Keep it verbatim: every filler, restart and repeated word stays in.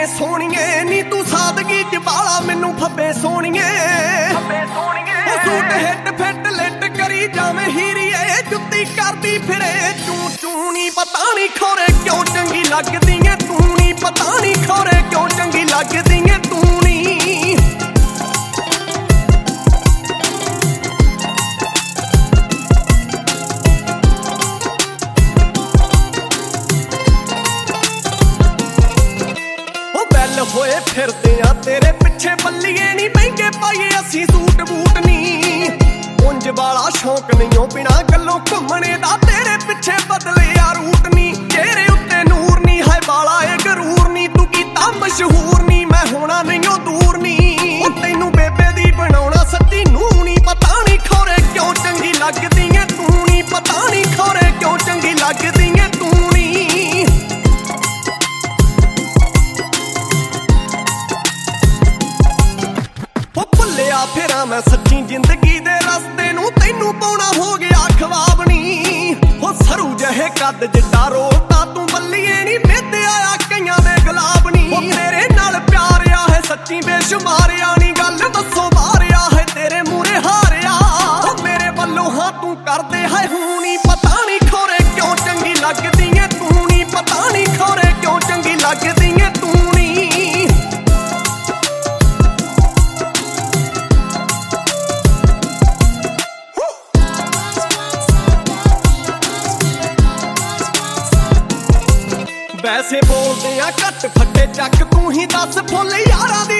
ਸੋਹਣੀਏ ਨੀ ਤੂੰ ਸਾਦਗੀ ਚ ਬਾਲਾ ਮੈਨੂੰ ਫੱਬੇ ਸੋਹਣੀਏ ਫੱਬੇ ਸੋਹਣੀਏ ਉਹ ਸੂਟ ਹਿੱਟ ਫਿੱਟ ਲਿੱਟ ਕਰੀ ਜਾਵੇਂ ਹੀਰੀਏ ਜੁੱਤੀ ਕਰਦੀ ਫਿਰੇ ਚੂ ਚੂ ਨੀ ਪਤਾ ਨੀ ਖੋਰੇ ਕਿਉਂ ਚੰਗੀ ਲੱਗਦੀ ਏ ਤੂੰ ਨੀ ਪਤਾ ਨੀ ਖੋਰੇ ਕਿਉਂ ਚੰਗੀ ਲੱਗਦੀ ਏ ਤੂੰ ਨੀ ਹੋਏ ਫਿਰਦੇ ਆ ਤੇਰੇ ਪਿੱਛੇ ਬੱਲੀਏ ਨੀ ਮਹਿੰਗੇ ਪਾਈਏ ਅਸੀਂ ਸੂਟ ਬੂਟ ਨੀ ਉਂਝ ਵਾਲਾ ਸ਼ੌਂਕ ਨਹੀਂ ਉਹ ਬਿਨਾ ਗੱਲੋਂ ਘੁੰਮਣੇ ਦਾ ਤੇਰੇ ਪਿੱਛੇ ਬਦਲਿਆ ਰੂਟ ਨੀ ਚਿਹਰੇ ਉੱਤੇ ਨੂਰ ਨੀ ਹੈ ਵਾਲਾ ਏ ਗਰੂਰ ਨੀ ਤੂੰ ਕੀਤਾ ਮਸ਼ਹੂਰ ਨੀ ਮੈਂ ਹੋਣਾ ਨਹੀਂ ਉਹ ਦੂਰ ਨੀ ਉਹ ਤੈਨੂੰ ਬੇਬੇ ਦੀ ਬਣਾਉਣਾ ਸੱਚੀ ਨੂੰ ਨੀ ਪਤਾ ਨੀ ਖੋਰੇ ਕਿਉਂ ਚੰਗੀ ਲੱਗਦੀ ਏ ਤੂੰ ਨੀ ਪਤਾ ਨੀ ਖੋਰੇ ਕਿਉਂ ਚੰਗੀ ਲੱਗਦੀ ਏ ਤੂੰ ਨੀ ਫਿਰਾਂ ਮੈਂ ਸੱਚੀ ਜ਼ਿੰਦਗੀ ਦੇ ਰਸਤੇ ਨੂੰ ਤੈਨੂੰ ਪਾਉਣਾ ਹੋ ਗਿਆ ਖਵਾਬ ਨੀ ਹੋ ਸਰੂ ਜਿਹੇ ਕੱਦ ਜਿੱਡਾ ਰੋਤਾ ਤੂੰ ਬੱਲੀਏ ਨੀ ਮਿੱਧਿਆ ਆ ਕਈਆਂ ਦੇ ਗੁਲਾਬ ਨੀ ਉਹ ਤੇਰੇ ਨਾਲ ਪਿਆਰਿਆ ਹੈ ਸੱਚੀ ਬੇਸ਼ੁਮਾਰਿਆ ਨੀ ਗੱਲ ਦੱਸੋ ਮਾਰਿਆ ਹੈ ਤੇਰੇ ਮੂਰੇ ਹਾਰਿਆ ਉਹ ਮੇਰੇ ਵੱਲੋਂ ਹਾਂ ਤੂੰ ਕਰਦੇ ਹੈ ਹੂੰ ਨੀ ਪਤਾ ਨੀ ਖੋਰੇ ਕਿਉਂ ਚੰਗੀ ਲੱਗਦੀ ਏ ਤੂੰ ਨੀ ਪਤਾ ਨੀ ਖੋਰੇ ਕਿਉਂ ਚੰਗੀ ਲੱਗਦੀ ਏ ਤੂੰ ਨੀ ਵੈਸੇ ਬੋਲਦੇ ਆ ਘੱਟ ਫੱਟੇ ਚੱਕ ਤੂੰ ਹੀ ਦੱਸ ਫੁੱਲ ਯਾਰਾਂ ਦੀ